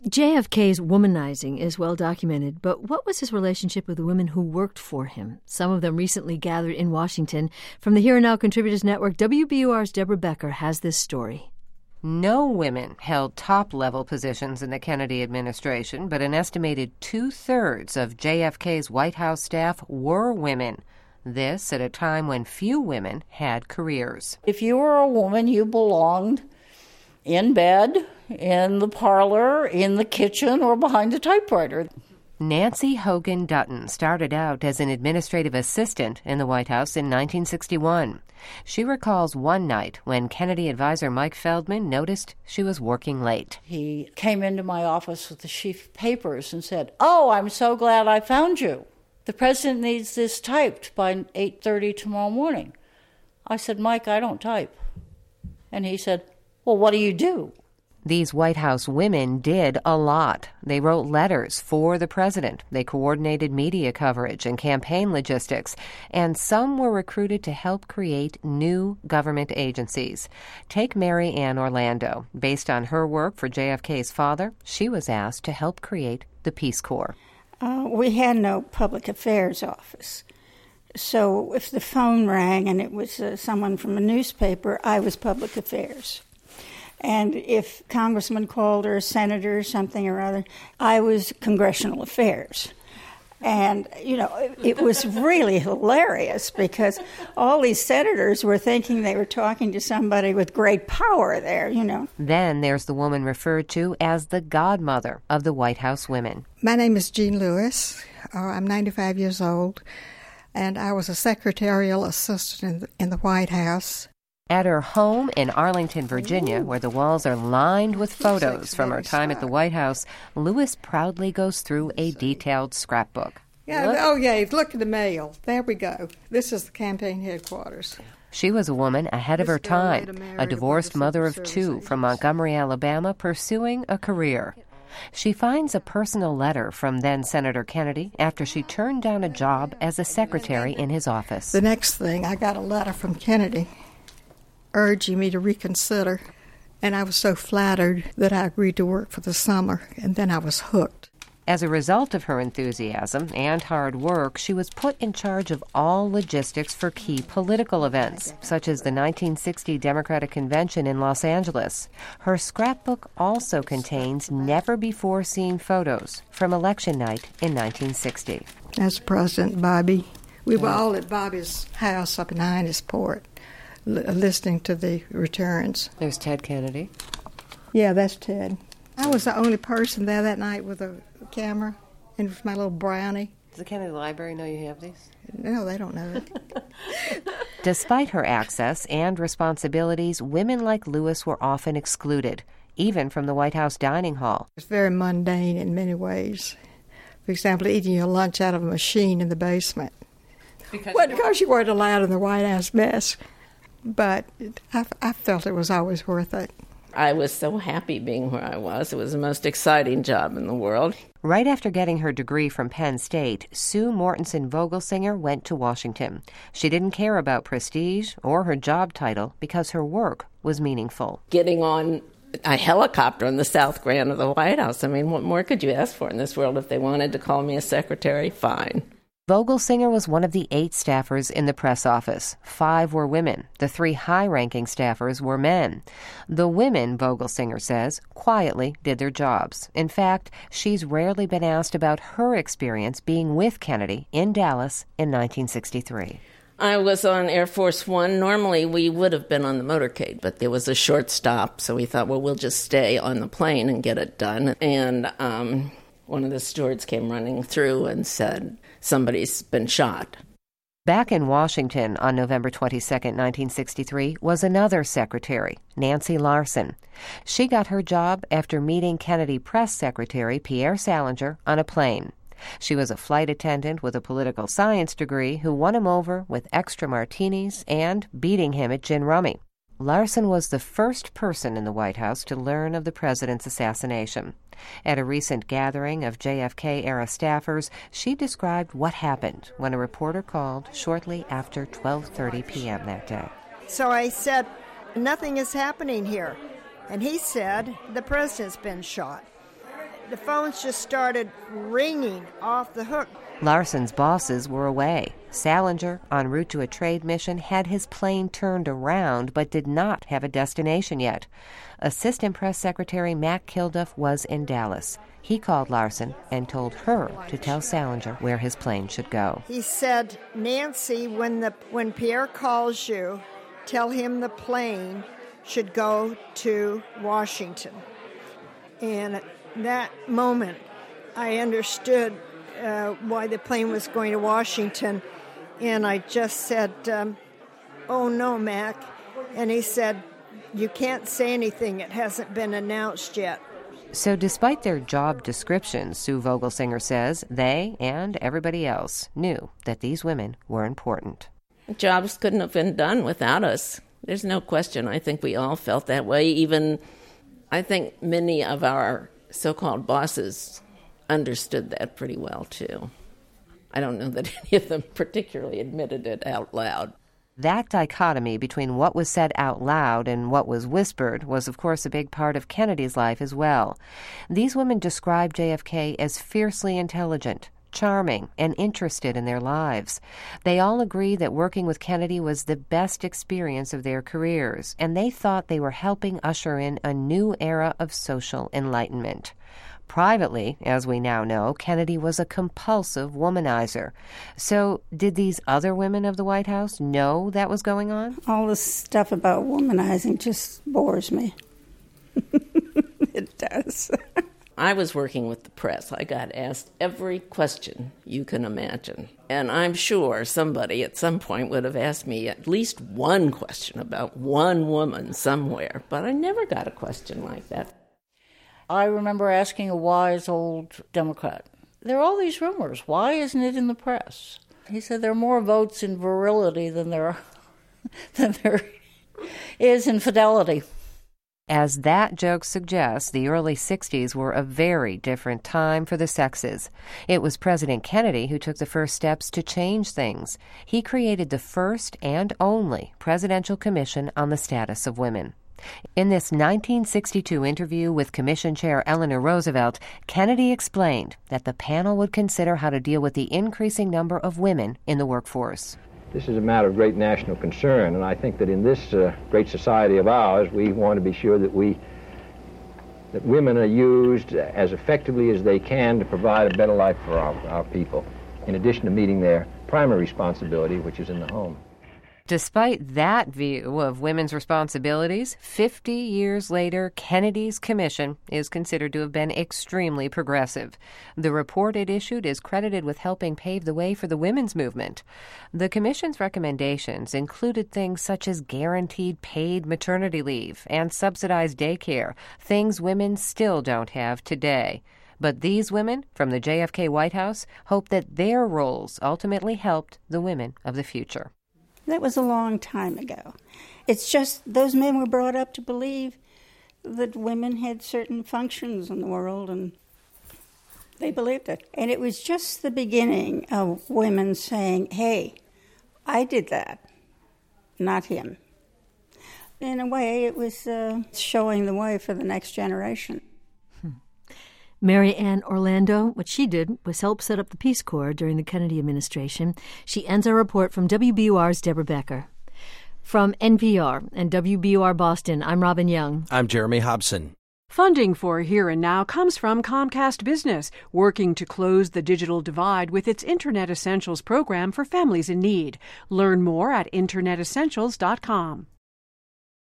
JFK's womanizing is well documented, but what was his relationship with the women who worked for him? Some of them recently gathered in Washington. From the Here and Now Contributors Network, WBUR's Deborah Becker has this story. No women held top-level positions in the Kennedy administration, but an estimated 2/3 of JFK's White House staff were women. This at a time when few women had careers. If you were a woman, you belonged in bed, in the parlor, in the kitchen, or behind the typewriter. Nancy Hogan Dutton started out as an administrative assistant in the White House in 1961. She recalls one night when Kennedy advisor Mike Feldman noticed she was working late. He came into my office with the sheaf of papers and said, "Oh, I'm so glad I found you. The president needs this typed by 8:30 tomorrow morning." I said, "Mike, I don't type." And he said, "Well, what do you do?" These White House women did a lot. They wrote letters for the president. They coordinated media coverage and campaign logistics. And some were recruited to help create new government agencies. Take Mary Ann Orlando. Based on her work for JFK's father, she was asked to help create the Peace Corps. We had no public affairs office. So if the phone rang and it was someone from a newspaper, I was public affairs. And if congressman called or a senator or something or other, I was congressional affairs. And, it was really hilarious because all these senators were thinking they were talking to somebody with great power there, Then there's the woman referred to as the godmother of the White House women. My name is Jean Lewis. I'm 95 years old, and I was a secretarial assistant in the White House. At her home in Arlington, Virginia, where the walls are lined with photos from her time at the White House, Lewis proudly goes through a detailed scrapbook. Look at the mail. There we go. This is the campaign headquarters. She was a woman ahead of her time, a divorced mother of two from Montgomery, Alabama, pursuing a career. She finds a personal letter from then-Senator Kennedy after she turned down a job as a secretary in his office. The next thing, I got a letter from Kennedy urging me to reconsider, and I was so flattered that I agreed to work for the summer, and then I was hooked. As a result of her enthusiasm and hard work, she was put in charge of all logistics for key political events, such as the 1960 Democratic Convention in Los Angeles. Her scrapbook also contains never-before-seen photos from election night in 1960. That's President Bobby. We were all at Bobby's house up in Hyannisport, listening to the returns. There's Ted Kennedy. Yeah, that's Ted. I was the only person there that night with a camera and with my little brownie. Does the Kennedy Library know you have these? No, they don't know it. Despite her access and responsibilities, women like Lewis were often excluded, even from the White House dining hall. It's very mundane in many ways. For example, eating your lunch out of a machine in the basement. Because you weren't allowed in the White House mess. But I felt it was always worth it. I was so happy being where I was. It was the most exciting job in the world. Right after getting her degree from Penn State, Sue Mortensen Vogelsinger went to Washington. She didn't care about prestige or her job title because her work was meaningful. Getting on a helicopter on the South Grand of the White House, what more could you ask for in this world? If they wanted to call me a secretary, fine. Vogelsinger was one of the 8 staffers in the press office. 5 were women. The 3 high-ranking staffers were men. The women, Vogelsinger says, quietly did their jobs. In fact, she's rarely been asked about her experience being with Kennedy in Dallas in 1963. I was on Air Force One. Normally, we would have been on the motorcade, but there was a short stop, so we thought, well, we'll just stay on the plane and get it done. And one of the stewards came running through and said, "Somebody's been shot." Back in Washington on November 22, 1963, was another secretary, Nancy Larson. She got her job after meeting Kennedy press secretary Pierre Salinger on a plane. She was a flight attendant with a political science degree who won him over with extra martinis and beating him at gin rummy. Larson was the first person in the White House to learn of the president's assassination. At a recent gathering of JFK-era staffers, she described what happened when a reporter called shortly after 12:30 p.m. that day. So I said, "Nothing is happening here." And he said, "The president's been shot." the phones just started ringing off the hook. Larson's bosses were away. Salinger, en route to a trade mission, had his plane turned around but did not have a destination yet. Assistant Press Secretary Mac Kilduff was in Dallas. He called Larson and told her to tell Salinger where his plane should go. He said, Nancy, when Pierre calls you, tell him the plane should go to Washington. And at that moment, I understood why the plane was going to Washington. And I just said, oh, no, Mac. And he said, you can't say anything. It hasn't been announced yet. So despite their job descriptions, Sue Vogelsinger says, they and everybody else knew that these women were important. Jobs couldn't have been done without us. There's no question. I think we all felt that way. Even, I think many of our so-called bosses understood that pretty well, too. I don't know that any of them particularly admitted it out loud. That dichotomy between what was said out loud and what was whispered was, of course, a big part of Kennedy's life as well. These women described JFK as fiercely intelligent, charming, and interested in their lives. They all agree that working with Kennedy was the best experience of their careers, and they thought they were helping usher in a new era of social enlightenment. Privately, as we now know, Kennedy was a compulsive womanizer. So did these other women of the White House know that was going on? All this stuff about womanizing just bores me. It does. I was working with the press. I got asked every question you can imagine. And I'm sure somebody at some point would have asked me at least one question about one woman somewhere. But I never got a question like that. I remember asking a wise old Democrat, there are all these rumors. Why isn't it in the press? He said there are more votes in virility than there is in fidelity. As that joke suggests, the early 60s were a very different time for the sexes. It was President Kennedy who took the first steps to change things. He created the first and only Presidential Commission on the Status of Women. In this 1962 interview with Commission Chair Eleanor Roosevelt, Kennedy explained that the panel would consider how to deal with the increasing number of women in the workforce. This is a matter of great national concern, and I think that in this great society of ours, we want to be sure that women are used as effectively as they can to provide a better life for our people, in addition to meeting their primary responsibility, which is in the home. Despite that view of women's responsibilities, 50 years later, Kennedy's commission is considered to have been extremely progressive. The report it issued is credited with helping pave the way for the women's movement. The commission's recommendations included things such as guaranteed paid maternity leave and subsidized daycare, things women still don't have today. But these women from the JFK White House hope that their roles ultimately helped the women of the future. That was a long time ago. It's just those men were brought up to believe that women had certain functions in the world, and they believed it. And it was just the beginning of women saying, hey, I did that, not him. In a way, it was showing the way for the next generation. Mary Ann Orlando, what she did was help set up the Peace Corps during the Kennedy administration. She ends our report from WBUR's Deborah Becker. From NPR and WBUR Boston, I'm Robin Young. I'm Jeremy Hobson. Funding for Here and Now comes from Comcast Business, working to close the digital divide with its Internet Essentials program for families in need. Learn more at internetessentials.com.